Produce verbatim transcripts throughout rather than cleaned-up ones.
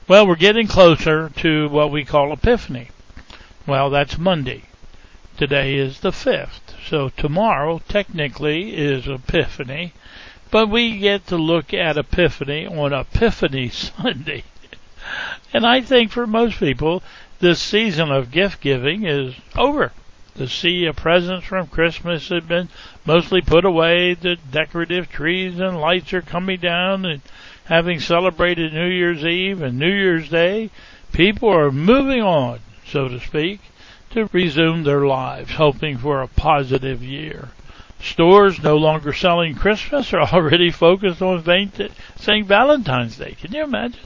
Well, we're getting closer to what we call Epiphany. Well, that's Monday. Today is the fifth. So tomorrow, technically, is Epiphany. But we get to look at Epiphany on Epiphany Sunday. And I think for most people, this season of gift giving is over. The sea of presents from Christmas has been mostly put away. The decorative trees and lights are coming down, and having celebrated New Year's Eve and New Year's Day, people are moving on, so to speak, to resume their lives, hoping for a positive year. Stores no longer selling Christmas are already focused on Saint Valentine's Day. Can you imagine?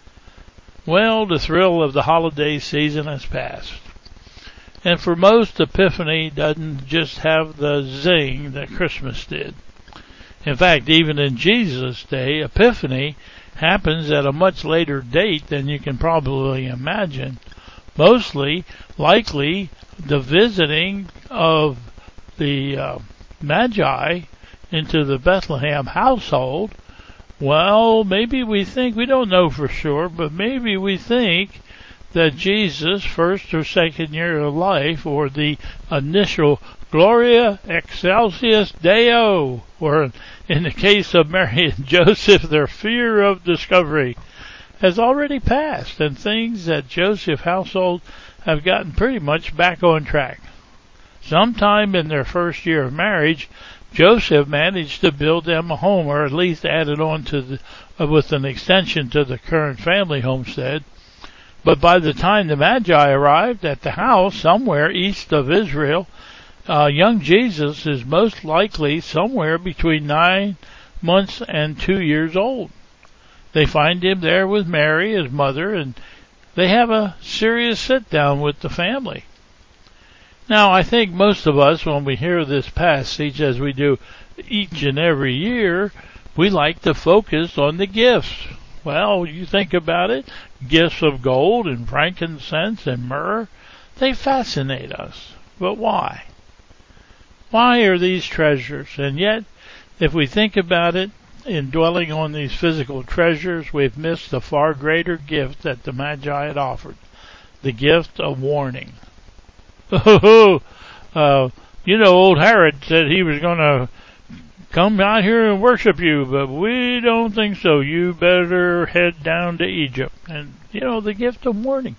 Well, the thrill of the holiday season has passed. And for most, Epiphany doesn't just have the zing that Christmas did. In fact, even in Jesus' day, Epiphany happens at a much later date than you can probably imagine. Mostly, likely, the visiting of the uh, Magi into the Bethlehem household. Well, maybe we think, we don't know for sure, but maybe we think that Jesus' first or second year of life, or the initial Gloria Excelsis Deo, or in the case of Mary and Joseph, their fear of discovery, has already passed, and things at Joseph's household have gotten pretty much back on track. Sometime in their first year of marriage, Joseph managed to build them a home, or at least added on to the, uh, with an extension to the current family homestead. But by the time the Magi arrived at the house somewhere east of Israel, uh, young Jesus is most likely somewhere between nine months and two years old. They find him there with Mary, his mother, and they have a serious sit-down with the family. Now, I think most of us, when we hear this passage, as we do each and every year, we like to focus on the gifts. Well, you think about it, gifts of gold and frankincense and myrrh, they fascinate us. But why? Why are these treasures? And yet, if we think about it, in dwelling on these physical treasures, we've missed the far greater gift that the Magi had offered, the gift of warning. Oh, uh, you know, old Herod said he was going to come out here and worship you, but we don't think so. You better head down to Egypt. And, you know, the gift of warning.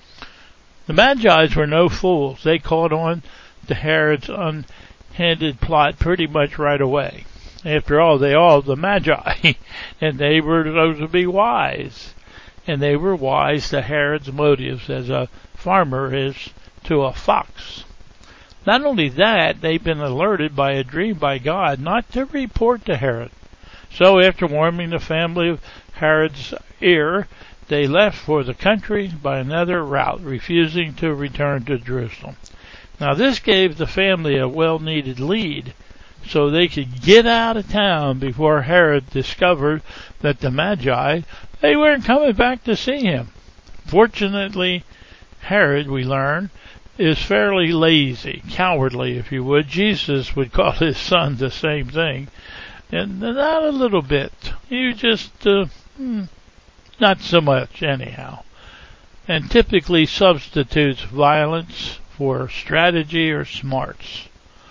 The Magi's were no fools. They caught on to Herod's unhanded plot pretty much right away. After all, they all the Magi, and they were supposed to be wise. And they were wise to Herod's motives, as a farmer is to a fox. Not only that, they've been alerted by a dream by God not to report to Herod. So after warming the family of Herod's ear, they left for the country by another route, refusing to return to Jerusalem. Now this gave the family a well-needed lead, so they could get out of town before Herod discovered that the Magi, they weren't coming back to see him. Fortunately, Herod, we learn, is fairly lazy, cowardly, if you would. Jesus would call his son the same thing. And not a little bit. You just, uh, hmm, not so much, anyhow. And typically substitutes violence for strategy or smarts.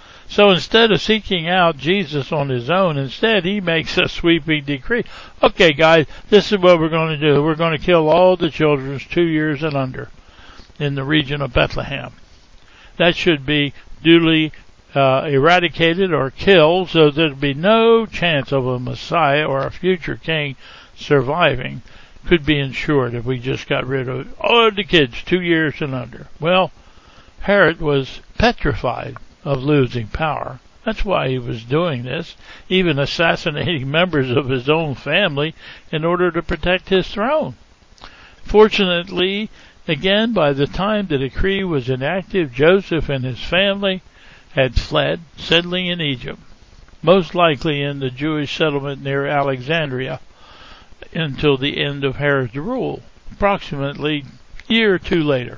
So instead of seeking out Jesus on his own, instead he makes a sweeping decree. Okay, guys, this is what we're going to do. We're going to kill all the children two years and under in the region of Bethlehem. That should be duly uh, eradicated or killed, so there'd be no chance of a Messiah or a future king surviving. Could be ensured if we just got rid of all the kids two years and under. Well, Herod was petrified of losing power. That's why he was doing this, even assassinating members of his own family in order to protect his throne. Fortunately, again, by the time the decree was enacted, Joseph and his family had fled, settling in Egypt, most likely in the Jewish settlement near Alexandria, until the end of Herod's rule, approximately a year or two later.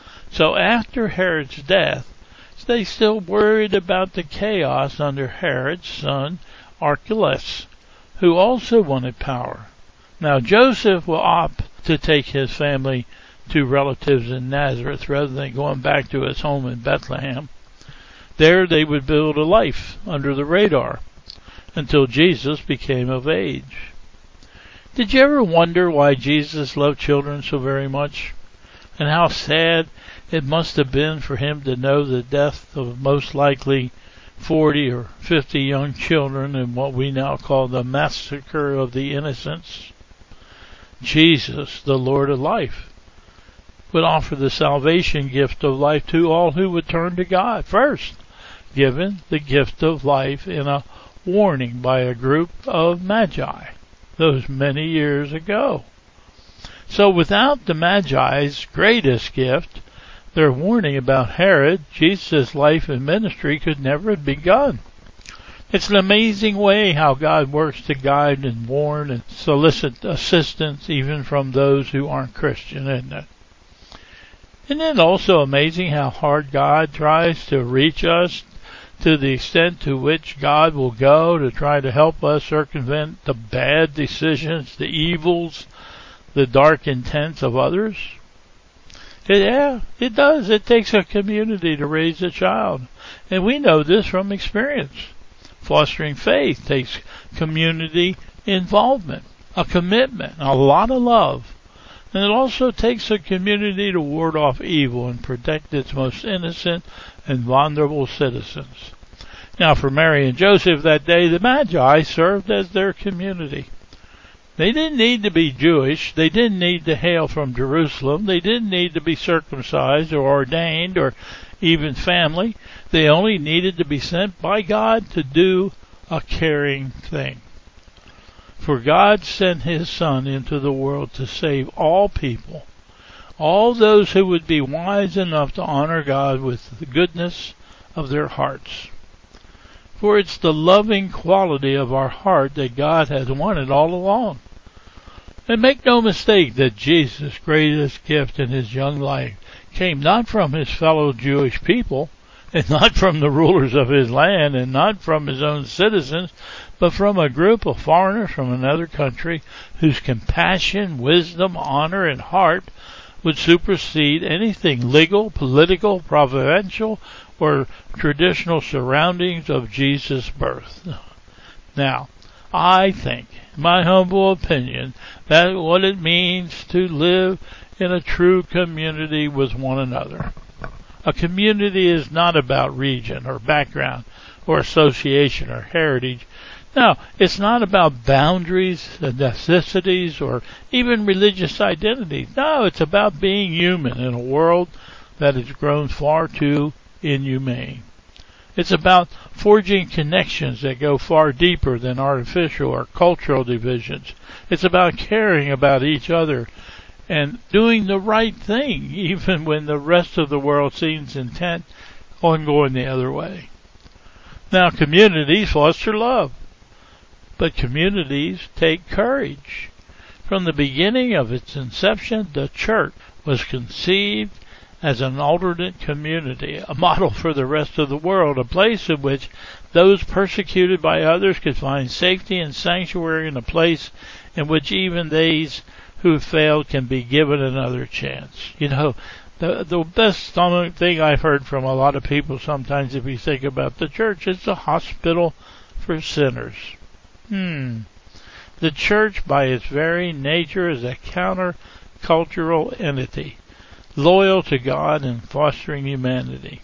So after Herod's death, they still worried about the chaos under Herod's son Archelaus, who also wanted power. Now Joseph will opt to take his family to relatives in Nazareth rather than going back to his home in Bethlehem. There they would build a life under the radar until Jesus became of age. Did you ever wonder why Jesus loved children so very much? And how sad it must have been for him to know the death of most likely forty or fifty young children in what we now call the massacre of the innocents? Jesus, the Lord of life, would offer the salvation gift of life to all who would turn to God first, given the gift of life in a warning by a group of magi those many years ago. So without the Magi's greatest gift, their warning about Herod, Jesus' life and ministry could never have begun. It's an amazing way how God works to guide and warn and solicit assistance even from those who aren't Christian, isn't it? Isn't it also amazing how hard God tries to reach us, to the extent to which God will go to try to help us circumvent the bad decisions, the evils, the dark intents of others? It, yeah, it does. It takes a community to raise a child. And we know this from experience. Fostering faith takes community involvement, a commitment, a lot of love. And it also takes a community to ward off evil and protect its most innocent and vulnerable citizens. Now, for Mary and Joseph that day, the Magi served as their community. They didn't need to be Jewish. They didn't need to hail from Jerusalem. They didn't need to be circumcised or ordained or even family. They only needed to be sent by God to do a caring thing. For God sent his Son into the world to save all people, all those who would be wise enough to honor God with the goodness of their hearts. For it's the loving quality of our heart that God has wanted all along. And make no mistake that Jesus' greatest gift in his young life came not from his fellow Jewish people, and not from the rulers of his land, and not from his own citizens, but from a group of foreigners from another country whose compassion, wisdom, honor, and heart would supersede anything legal, political, providential, or traditional surroundings of Jesus' birth. Now, I think, in my humble opinion, that what it means to live in a true community with one another. A community is not about region or background or association or heritage. No, it's not about boundaries and necessities or even religious identity. No, it's about being human in a world that has grown far too inhumane. It's about forging connections that go far deeper than artificial or cultural divisions. It's about caring about each other and doing the right thing, even when the rest of the world seems intent on going the other way. Now, communities foster love, but communities take courage. From the beginning of its inception, the church was conceived as an alternate community, a model for the rest of the world, a place in which those persecuted by others could find safety and sanctuary, in a place in which even these who failed can be given another chance. You know, the the best thing I've heard from a lot of people sometimes, if you think about the church, is a hospital for sinners. Hmm. The church, by its very nature, is a counter-cultural entity, loyal to God and fostering humanity.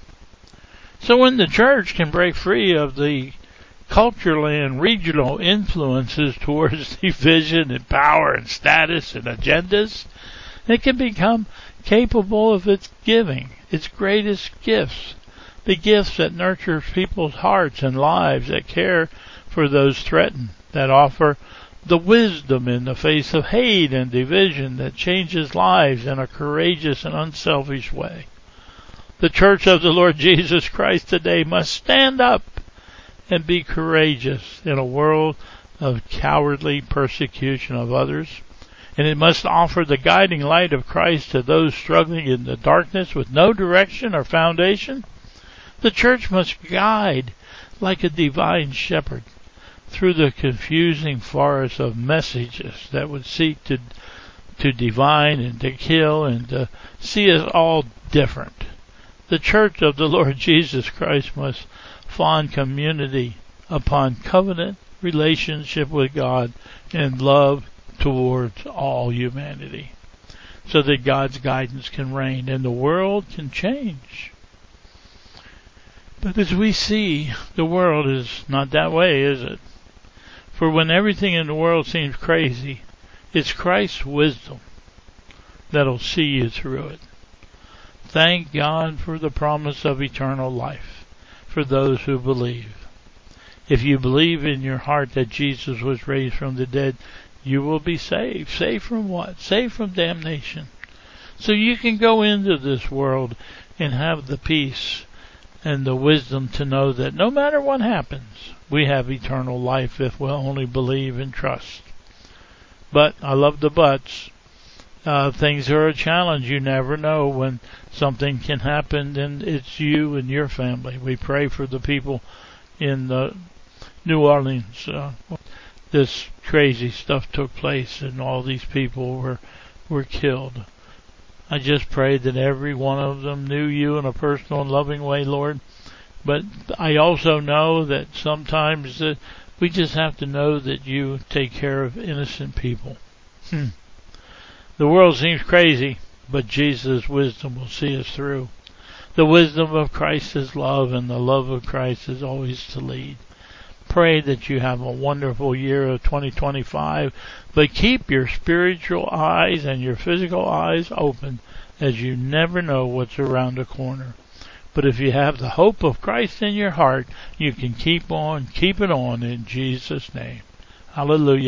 So when the church can break free of the cultural and regional influences towards division and power and status and agendas, it can become capable of its giving, its greatest gifts, the gifts that nurture people's hearts and lives, that care for those threatened, that offer the wisdom in the face of hate and division, that changes lives in a courageous and unselfish way. The church of the Lord Jesus Christ today must stand up and be courageous in a world of cowardly persecution of others. And it must offer the guiding light of Christ to those struggling in the darkness with no direction or foundation. The church must guide like a divine shepherd through the confusing forest of messages that would seek to to divide and to kill and to see us all different. The church of the Lord Jesus Christ must found community upon covenant relationship with God and love towards all humanity, so that God's guidance can reign and the world can change. But as we see, the world is not that way, is it? For when everything in the world seems crazy, it's Christ's wisdom that'll see you through it. Thank God for the promise of eternal life for those who believe. If you believe in your heart that Jesus was raised from the dead, you will be saved. Saved from what? Saved from damnation. So you can go into this world and have the peace and the wisdom to know that no matter what happens, we have eternal life if we'll only believe and trust. But, I love the buts. Uh, things are a challenge. You never know when something can happen, and it's you and your family. We pray for the people in the New Orleans. Uh, this crazy stuff took place, and all these people were were killed. I just pray that every one of them knew you in a personal and loving way, Lord. But I also know that sometimes uh, we just have to know that you take care of innocent people. Hmm. The world seems crazy, but Jesus' wisdom will see us through. The wisdom of Christ is love, and the love of Christ is always to lead. Pray that you have a wonderful year of twenty twenty-five, but keep your spiritual eyes and your physical eyes open, as you never know what's around the corner. But if you have the hope of Christ in your heart, you can keep on, keep it on in Jesus' name. Hallelujah.